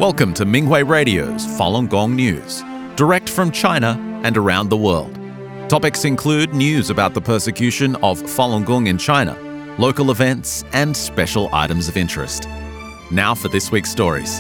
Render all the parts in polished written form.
Welcome to Minghui Radio's Falun Gong News, direct from China and around the world. Topics include news about the persecution of Falun Gong in China, local events, and special items of interest. Now for this week's stories.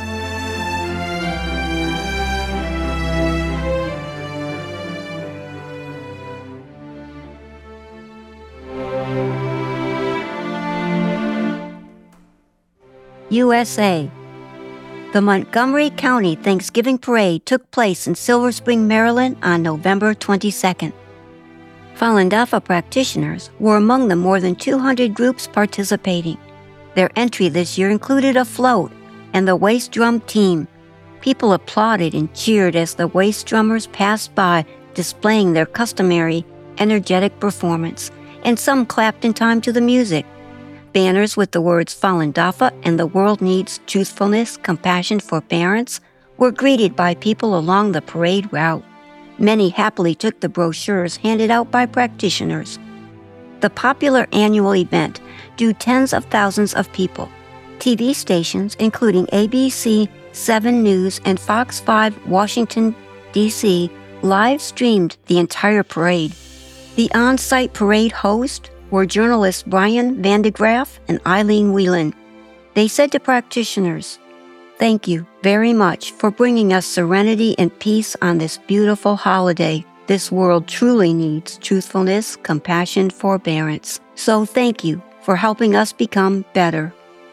USA. The Montgomery County Thanksgiving Parade took place in Silver Spring, Maryland on November 22nd. Falun Dafa practitioners were among the more than 200 groups participating. Their entry this year included a float and the waist drum team. People applauded and cheered as the waist drummers passed by, displaying their customary, energetic performance, and some clapped in time to the music. Banners with the words Falun Dafa and the world needs truthfulness, compassion for parents were greeted by people along the parade route. Many happily took the brochures handed out by practitioners. The popular annual event drew tens of thousands of people. TV stations, including ABC, 7 News, and Fox 5 Washington, D.C., live-streamed the entire parade. The on-site parade host were journalists Brian Van de Graaff and Eileen Whelan. They said to practitioners, "Thank you very much for bringing us serenity and peace on this beautiful holiday. This world truly needs truthfulness, compassion, forbearance. So thank you for helping us become better."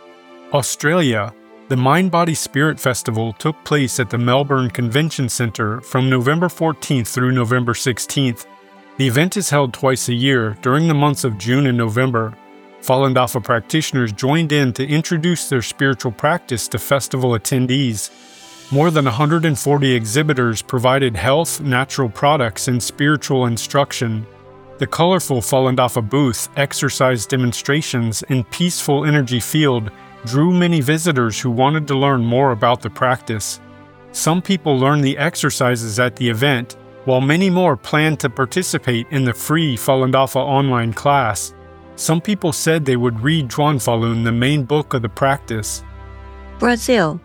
Australia. The Mind Body Spirit Festival took place at the Melbourne Convention Centre from November 14th through November 16th. The event is held twice a year during the months of June and November. Falun Dafa practitioners joined in to introduce their spiritual practice to festival attendees. More than 140 exhibitors provided health, natural products, and spiritual instruction. The colorful Falun Dafa booth, exercise demonstrations, and peaceful energy field drew many visitors who wanted to learn more about the practice. Some people learned the exercises at the event, while many more planned to participate in the free Falun Dafa online class. Some people said they would read Zhuan Falun, the main book of the practice. Brazil.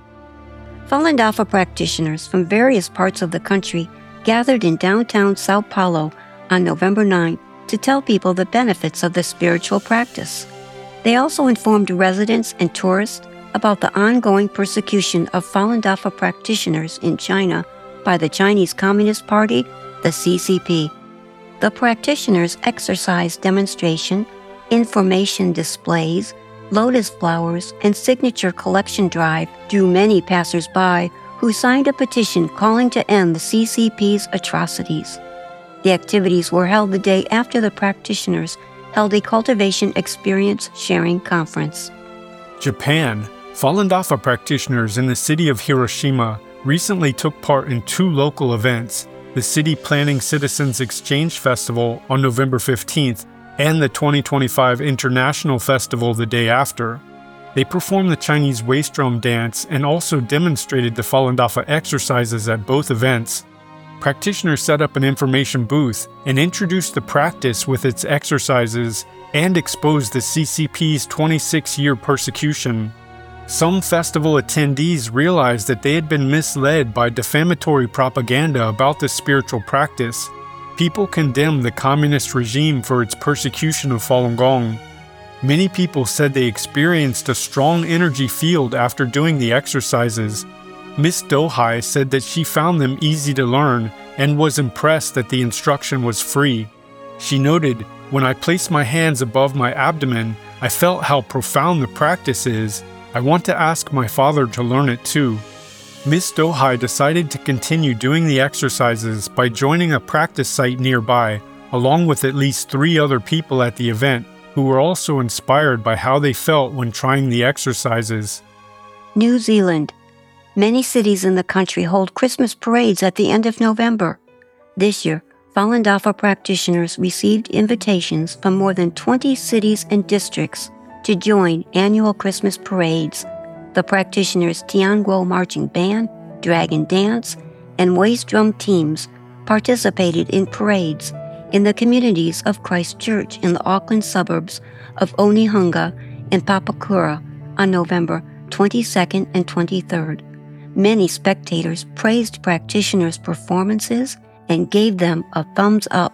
Falun Dafa practitioners from various parts of the country gathered in downtown Sao Paulo on November 9th to tell people the benefits of the spiritual practice. They also informed residents and tourists about the ongoing persecution of Falun Dafa practitioners in China by the Chinese Communist Party, the CCP. The practitioners' exercise demonstration, information displays, lotus flowers, and signature collection drive drew many passers-by who signed a petition calling to end the CCP's atrocities. The activities were held the day after the practitioners held a cultivation experience sharing conference. Japan. Falun Dafa practitioners in the city of Hiroshima recently took part in 2 local events, the City Planning Citizens Exchange Festival on November 15th and the 2025 International Festival the day after. They performed the Chinese waist drum dance and also demonstrated the Falun Dafa exercises at both events. Practitioners set up an information booth and introduced the practice with its exercises and exposed the CCP's 26-year persecution. Some festival attendees realized that they had been misled by defamatory propaganda about this spiritual practice. People condemned the communist regime for its persecution of Falun Gong. Many people said they experienced a strong energy field after doing the exercises. Miss Dohai said that she found them easy to learn and was impressed that the instruction was free. She noted, "When I placed my hands above my abdomen, I felt how profound the practice is. I want to ask my father to learn it too." Miss Dohai decided to continue doing the exercises by joining a practice site nearby, along with at least 3 other people at the event who were also inspired by how they felt when trying the exercises. New Zealand. Many cities in the country hold Christmas parades at the end of November. This year, Falun Dafa practitioners received invitations from more than 20 cities and districts to join annual Christmas parades. The practitioners' Tianguo Marching Band, Dragon Dance, and Waist Drum teams participated in parades in the communities of Christchurch in the Auckland suburbs of Onehunga and Papakura on November 22nd and 23rd. Many spectators praised practitioners' performances and gave them a thumbs up.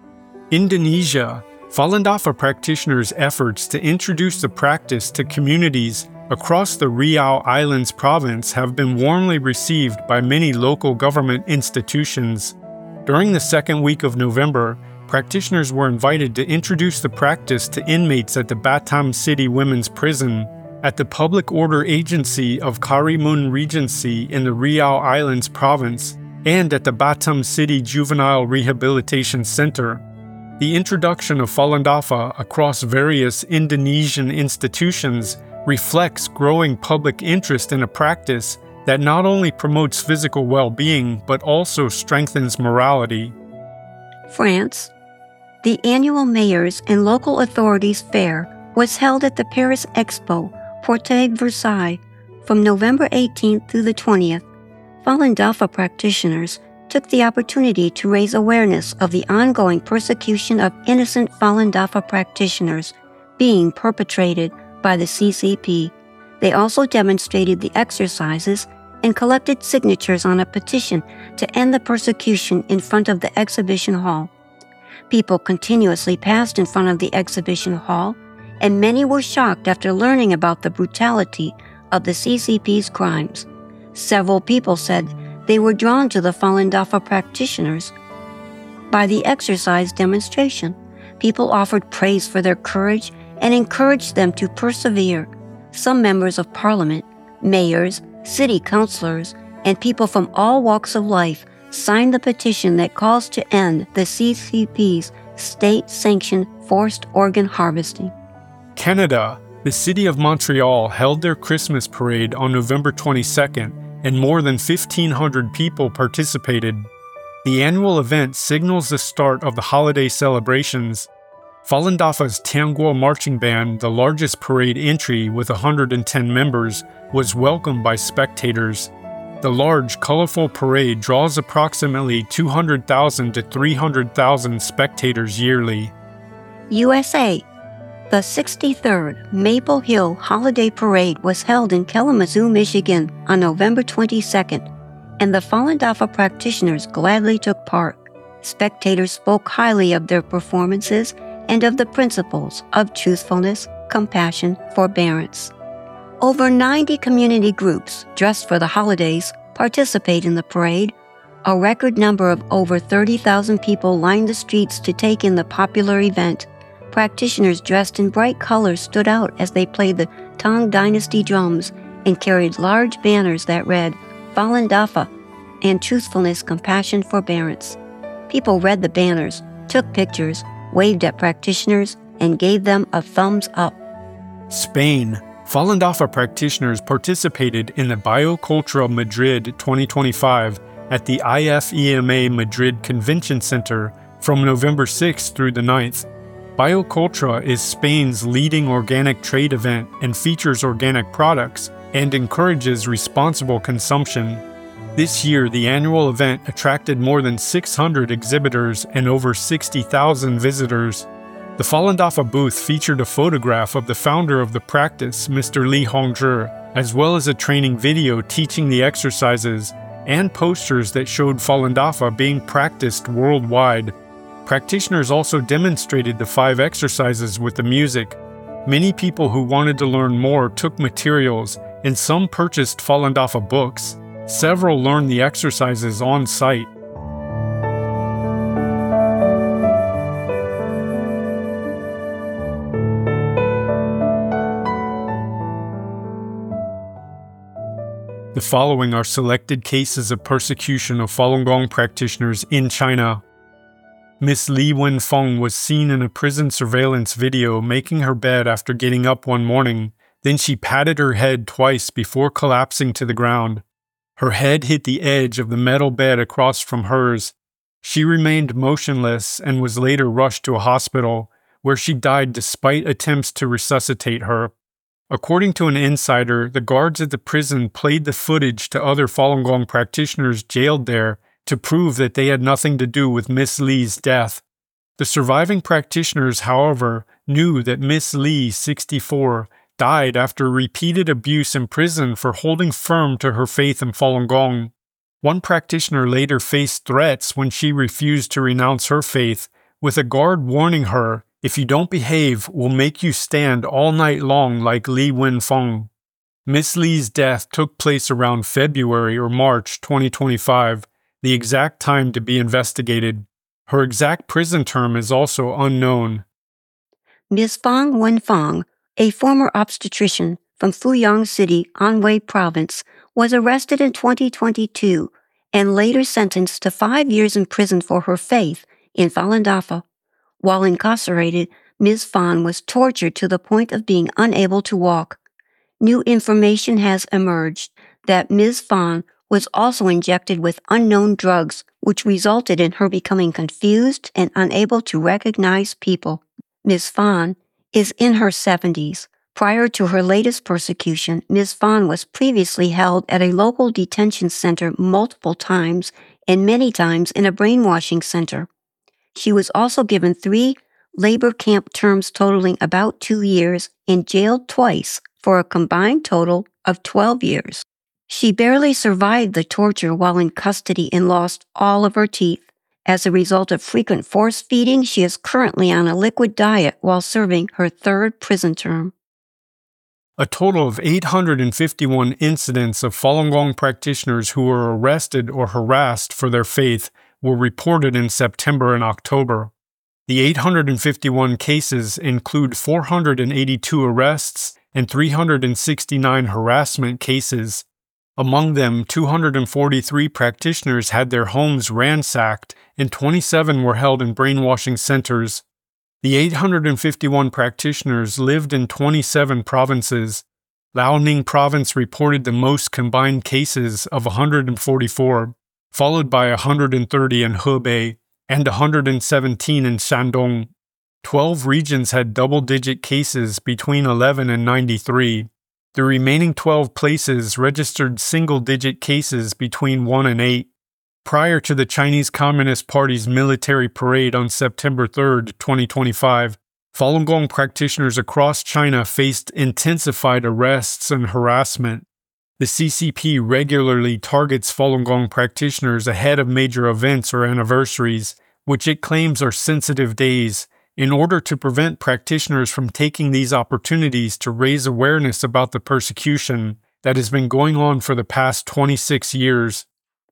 Indonesia. Falun Dafa practitioners' efforts to introduce the practice to communities across the Riau Islands province have been warmly received by many local government institutions. During the second week of November, practitioners were invited to introduce the practice to inmates at the Batam City Women's Prison, at the Public Order Agency of Karimun Regency in the Riau Islands province, and at the Batam City Juvenile Rehabilitation Center. The introduction of Falun Dafa across various Indonesian institutions reflects growing public interest in a practice that not only promotes physical well-being but also strengthens morality. France. The annual Mayors and Local Authorities Fair was held at the Paris Expo, Porte Versailles, from November 18th through the 20th. Falun Dafa practitioners took the opportunity to raise awareness of the ongoing persecution of innocent Falun Dafa practitioners being perpetrated by the CCP. They also demonstrated the exercises and collected signatures on a petition to end the persecution in front of the exhibition hall. People continuously passed in front of the exhibition hall, and many were shocked after learning about the brutality of the CCP's crimes. Several people said they were drawn to the Falun Dafa practitioners by the exercise demonstration. People offered praise for their courage and encouraged them to persevere. Some members of parliament, mayors, city councilors, and people from all walks of life signed the petition that calls to end the CCP's state-sanctioned forced organ harvesting. Canada. The city of Montreal held their Christmas parade on November 22nd, and more than 1,500 people participated. The annual event signals the start of the holiday celebrations. Falun Dafa's Tianguo Marching Band, the largest parade entry with 110 members, was welcomed by spectators. The large, colorful parade draws approximately 200,000 to 300,000 spectators yearly. USA. The 63rd Maple Hill Holiday Parade was held in Kalamazoo, Michigan on November 22nd, and the Falun Dafa practitioners gladly took part. Spectators spoke highly of their performances and of the principles of truthfulness, compassion, forbearance. Over 90 community groups dressed for the holidays participate in the parade. A record number of over 30,000 people lined the streets to take in the popular event. Practitioners dressed in bright colors stood out as they played the Tang Dynasty drums and carried large banners that read Falun Dafa and Truthfulness, Compassion, Forbearance. People read the banners, took pictures, waved at practitioners, and gave them a thumbs up. Spain. Falun Dafa practitioners participated in the Biocultura Madrid 2025 at the IFEMA Madrid Convention Center from November 6th through the 9th. Biocultura is Spain's leading organic trade event and features organic products and encourages responsible consumption. This year, the annual event attracted more than 600 exhibitors and over 60,000 visitors. The Falun Dafa booth featured a photograph of the founder of the practice, Mr. Li Hongzhi, as well as a training video teaching the exercises and posters that showed Falun Dafa being practiced worldwide. Practitioners also demonstrated the 5 exercises with the music. Many people who wanted to learn more took materials, and some purchased Falun Dafa books. Several learned the exercises on site. The following are selected cases of persecution of Falun Gong practitioners in China. Miss Li Wenfeng was seen in a prison surveillance video making her bed after getting up one morning. Then she patted her head twice before collapsing to the ground. Her head hit the edge of the metal bed across from hers. She remained motionless and was later rushed to a hospital, where she died despite attempts to resuscitate her. According to an insider, the guards at the prison played the footage to other Falun Gong practitioners jailed there to prove that they had nothing to do with Miss Li's death. The surviving practitioners, however, knew that Miss Li, 64, died after repeated abuse in prison for holding firm to her faith in Falun Gong. One practitioner later faced threats when she refused to renounce her faith, with a guard warning her, "If you don't behave, we'll make you stand all night long like Li Wenfeng." Miss Li's death took place around February or March 2025, the exact time to be investigated. Her exact prison term is also unknown. Ms. Fang Wenfeng, a former obstetrician from Fuyang City, Anhui Province, was arrested in 2022 and later sentenced to 5 years in prison for her faith in Falun Dafa. While incarcerated, Ms. Fan was tortured to the point of being unable to walk. New information has emerged that Ms. Fan was also injected with unknown drugs, which resulted in her becoming confused and unable to recognize people. Ms. Fan is in her 70s. Prior to her latest persecution, Ms. Fan was previously held at a local detention center multiple times and many times in a brainwashing center. She was also given 3 labor camp terms totaling about 2 years and jailed twice for a combined total of 12 years. She barely survived the torture while in custody and lost all of her teeth. As a result of frequent force feeding, she is currently on a liquid diet while serving her 3rd prison term. A total of 851 incidents of Falun Gong practitioners who were arrested or harassed for their faith were reported in September and October. The 851 cases include 482 arrests and 369 harassment cases. Among them, 243 practitioners had their homes ransacked and 27 were held in brainwashing centers. The 851 practitioners lived in 27 provinces. Liaoning Province reported the most combined cases of 144, followed by 130 in Hebei and 117 in Shandong. 12 regions had double-digit cases between 11 and 93. The remaining 12 places registered single-digit cases between 1 and 8. Prior to the Chinese Communist Party's military parade on September 3, 2025, Falun Gong practitioners across China faced intensified arrests and harassment. The CCP regularly targets Falun Gong practitioners ahead of major events or anniversaries, which it claims are sensitive days, in order to prevent practitioners from taking these opportunities to raise awareness about the persecution that has been going on for the past 26 years.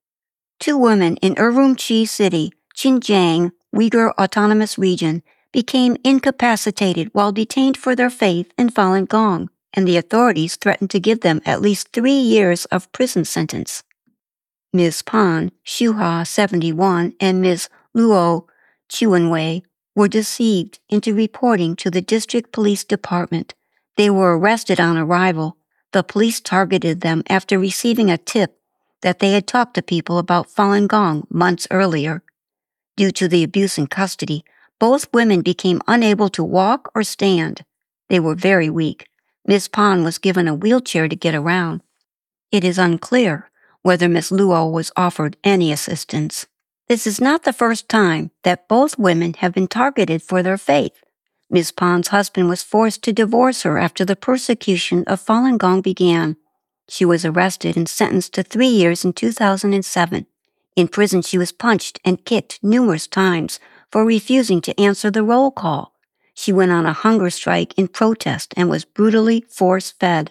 2 women in Urumqi City, Xinjiang, Uyghur Autonomous Region, became incapacitated while detained for their faith in Falun Gong, and the authorities threatened to give them at least 3 years of prison sentence. Ms. Pan Shuha, 71, and Ms. Luo Chuanwei were deceived into reporting to the district police department. They were arrested on arrival. The police targeted them after receiving a tip that they had talked to people about Falun Gong months earlier. Due to the abuse in custody, both women became unable to walk or stand. They were very weak. Ms. Pan was given a wheelchair to get around. It is unclear whether Ms. Luo was offered any assistance. This is not the first time that both women have been targeted for their faith. Ms. Pan's husband was forced to divorce her after the persecution of Falun Gong began. She was arrested and sentenced to 3 years in 2007. In prison, she was punched and kicked numerous times for refusing to answer the roll call. She went on a hunger strike in protest and was brutally force-fed.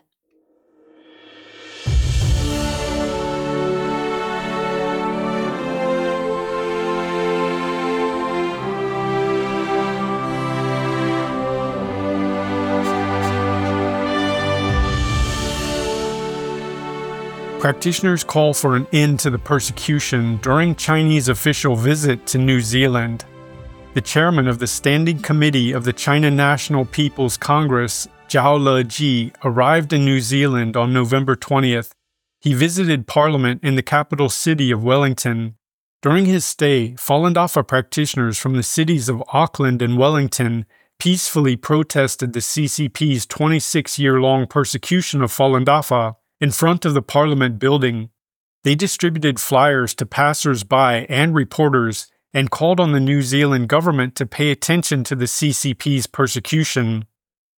Practitioners call for an end to the persecution during Chinese official visit to New Zealand. The chairman of the Standing Committee of the China National People's Congress, Zhao Leji, arrived in New Zealand on November 20th. He visited Parliament in the capital city of Wellington. During his stay, Falun Dafa practitioners from the cities of Auckland and Wellington peacefully protested the CCP's 26-year-long persecution of Falun Dafa in front of the Parliament building. They distributed flyers to passers-by and reporters and called on the New Zealand government to pay attention to the CCP's persecution.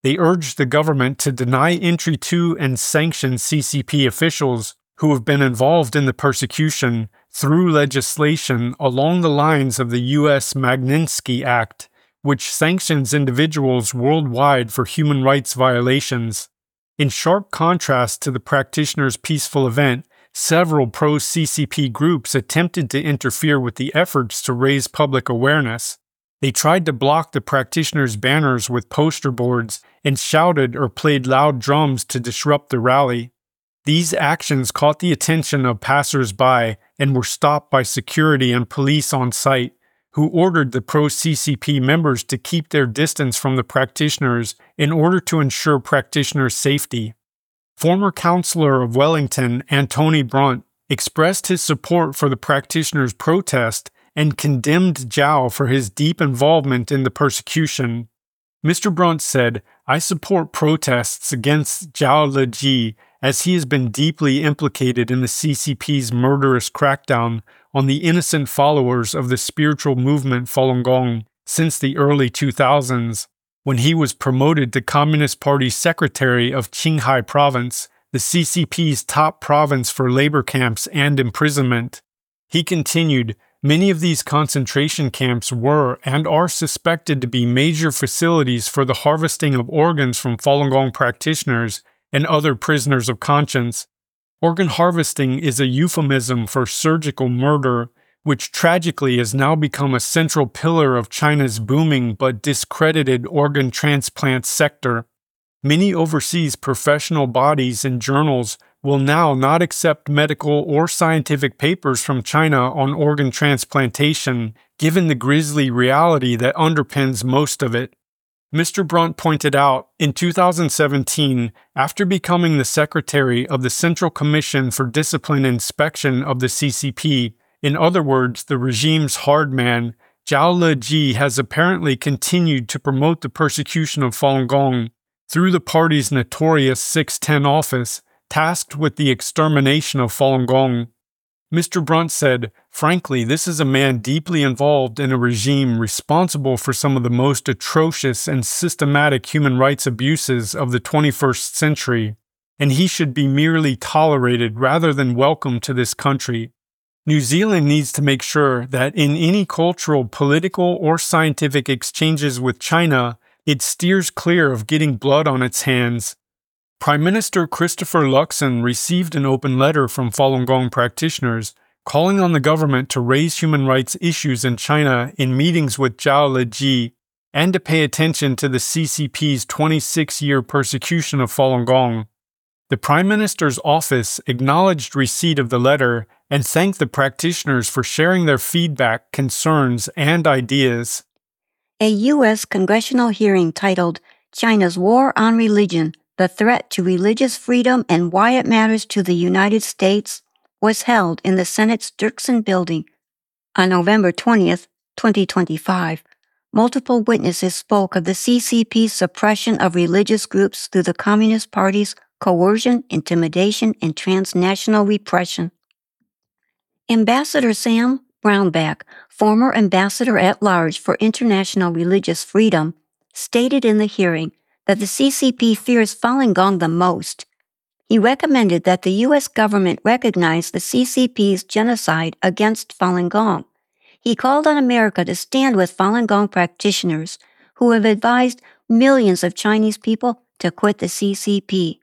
They urged the government to deny entry to and sanction CCP officials who have been involved in the persecution through legislation along the lines of the U.S. Magnitsky Act, which sanctions individuals worldwide for human rights violations. In sharp contrast to the practitioners' peaceful event, several pro-CCP groups attempted to interfere with the efforts to raise public awareness. They tried to block the practitioners' banners with poster boards and shouted or played loud drums to disrupt the rally. These actions caught the attention of passers-by and were stopped by security and police on site, who ordered the pro-CCP members to keep their distance from the practitioners in order to ensure practitioners' safety. Former councillor of Wellington, Antony Brunt, expressed his support for the practitioners' protest and condemned Zhao for his deep involvement in the persecution. Mr. Brunt said, "I support protests against Zhao Leji as he has been deeply implicated in the CCP's murderous crackdown on the innocent followers of the spiritual movement Falun Gong since the early 2000s, when he was promoted to Communist Party Secretary of Qinghai Province, the CCP's top province for labor camps and imprisonment." He continued, "Many of these concentration camps were and are suspected to be major facilities for the harvesting of organs from Falun Gong practitioners and other prisoners of conscience. Organ harvesting is a euphemism for surgical murder, which tragically has now become a central pillar of China's booming but discredited organ transplant sector. Many overseas professional bodies and journals will now not accept medical or scientific papers from China on organ transplantation, given the grisly reality that underpins most of it." Mr. Brunt pointed out, in 2017, after becoming the secretary of the Central Commission for Discipline Inspection of the CCP, in other words, the regime's hard man, Zhao Leji has apparently continued to promote the persecution of Falun Gong through the party's notorious 610 office, tasked with the extermination of Falun Gong. Mr. Brunt said, "Frankly, this is a man deeply involved in a regime responsible for some of the most atrocious and systematic human rights abuses of the 21st century, and he should be merely tolerated rather than welcomed to this country. New Zealand needs to make sure that in any cultural, political, or scientific exchanges with China, it steers clear of getting blood on its hands." Prime Minister Christopher Luxon received an open letter from Falun Gong practitioners calling on the government to raise human rights issues in China in meetings with Zhao Leji and to pay attention to the CCP's 26-year persecution of Falun Gong. The Prime Minister's office acknowledged receipt of the letter and thanked the practitioners for sharing their feedback, concerns, and ideas. A U.S. congressional hearing titled China's War on Religion, the Threat to Religious Freedom and Why It Matters to the United States was held in the Senate's Dirksen Building on November 20th, 2025. Multiple witnesses spoke of the CCP's suppression of religious groups through the Communist Party's coercion, intimidation, and transnational repression. Ambassador Sam Brownback, former Ambassador-at-Large for International Religious Freedom, stated in the hearing that the CCP fears Falun Gong the most. He recommended that the U.S. government recognize the CCP's genocide against Falun Gong. He called on America to stand with Falun Gong practitioners who have advised millions of Chinese people to quit the CCP.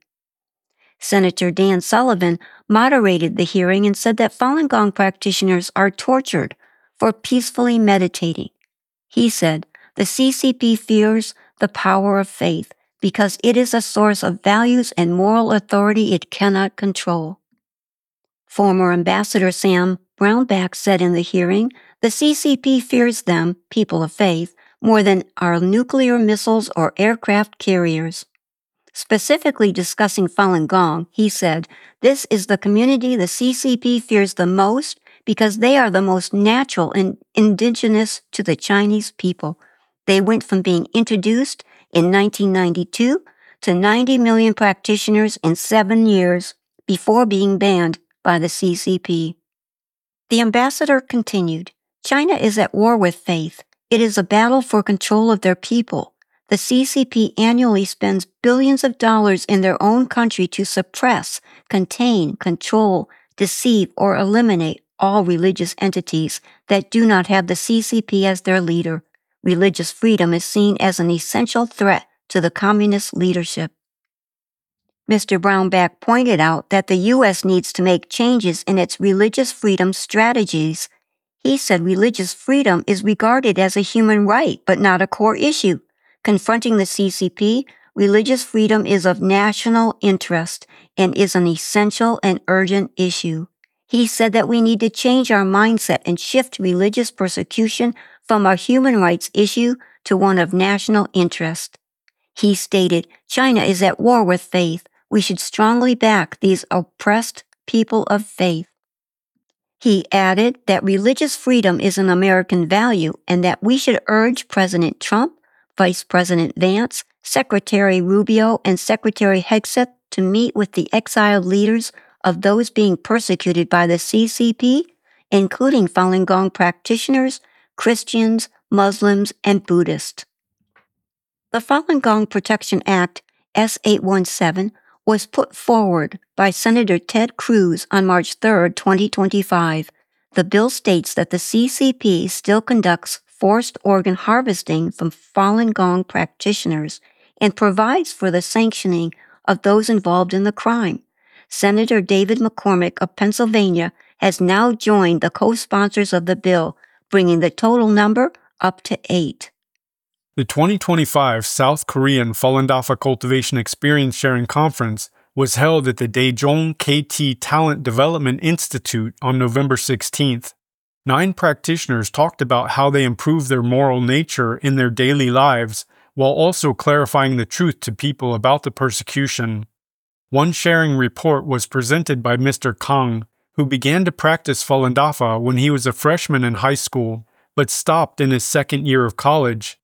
Senator Dan Sullivan moderated the hearing and said that Falun Gong practitioners are tortured for peacefully meditating. He said, "The CCP fears the power of faith because it is a source of values and moral authority it cannot control." Former Ambassador Sam Brownback said in the hearing, "The CCP fears them, people of faith, more than our nuclear missiles or aircraft carriers." Specifically discussing Falun Gong, he said, "This is the community the CCP fears the most because they are the most natural and indigenous to the Chinese people. They went from being introduced in 1992 to 90 million practitioners in 7 years before being banned by the CCP." The ambassador continued, "China is at war with faith. It is a battle for control of their people. The CCP annually spends billions of dollars in their own country to suppress, contain, control, deceive, or eliminate all religious entities that do not have the CCP as their leader. Religious freedom is seen as an essential threat to the communist leadership. Mr. Brownback pointed out that the U.S. needs to make changes in its religious freedom strategies. He said religious freedom is regarded as a human right, but not a core issue. Confronting the CCP, religious freedom is of national interest and is an essential and urgent issue. He said that we need to change our mindset and shift religious persecution from a human rights issue to one of national interest. He stated, China is at war with faith. We should strongly back these oppressed people of faith. He added that religious freedom is an American value and that we should urge President Trump, Vice President Vance, Secretary Rubio, and Secretary Hegseth to meet with the exiled leaders of those being persecuted by the CCP, including Falun Gong practitioners, Christians, Muslims, and Buddhists. The Falun Gong Protection Act, S-817, was put forward by Senator Ted Cruz on March 3, 2025. The bill states that the CCP still conducts forced organ harvesting from Falun Gong practitioners and provides for the sanctioning of those involved in the crime. Senator David McCormick of Pennsylvania has now joined the co-sponsors of the bill, bringing the total number up to 8. The 2025 South Korean Falun Dafa Cultivation Experience Sharing Conference was held at the Daejeon KT Talent Development Institute on November 16th. 9 practitioners talked about how they improve their moral nature in their daily lives, while also clarifying the truth to people about the persecution. One sharing report was presented by Mr. Kang, who began to practice Falun Dafa when he was a freshman in high school, but stopped in his second year of college.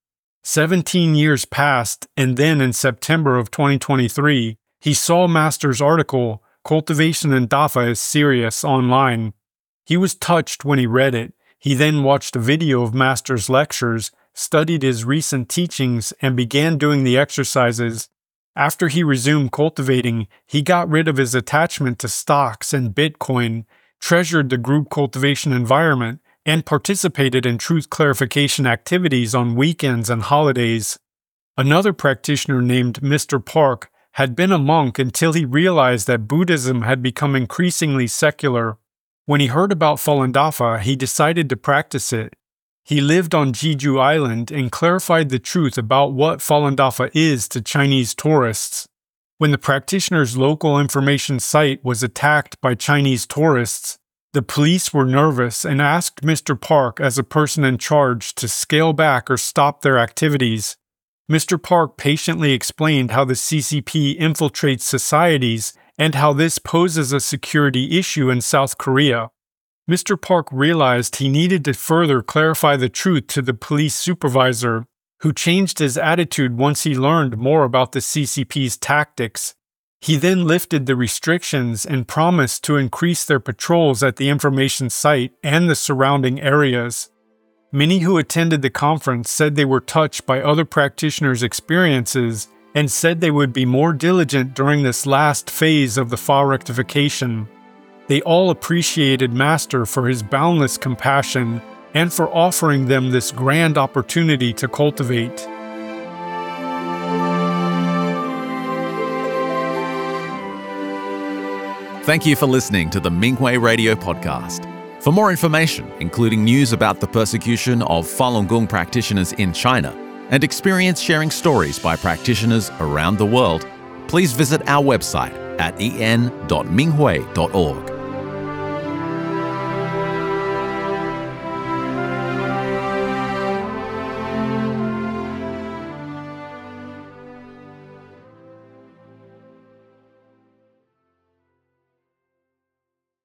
17 years passed, and then in September of 2023, he saw Master's article, Cultivation in Dafa is Serious, online. He was touched when he read it. He then watched a video of Master's lectures, studied his recent teachings, and began doing the exercises. After he resumed cultivating, he got rid of his attachment to stocks and Bitcoin, treasured the group cultivation environment, and participated in truth clarification activities on weekends and holidays. Another practitioner named Mr. Park had been a monk until he realized that Buddhism had become increasingly secular. When he heard about Falun Dafa, he decided to practice it. He lived on Jeju Island and clarified the truth about what Falun Dafa is to Chinese tourists. When the practitioner's local information site was attacked by Chinese tourists, the police were nervous and asked Mr. Park as a person in charge to scale back or stop their activities. Mr. Park patiently explained how the CCP infiltrates societies and how this poses a security issue in South Korea. Mr. Park realized he needed to further clarify the truth to the police supervisor, who changed his attitude once he learned more about the CCP's tactics. He then lifted the restrictions and promised to increase their patrols at the information site and the surrounding areas. Many who attended the conference said they were touched by other practitioners' experiences and said they would be more diligent during this last phase of the Fa rectification. They all appreciated Master for his boundless compassion and for offering them this grand opportunity to cultivate. Thank you for listening to the Minghui Radio Podcast. For more information, including news about the persecution of Falun Gong practitioners in China and experience sharing stories by practitioners around the world, please visit our website at en.minghui.org.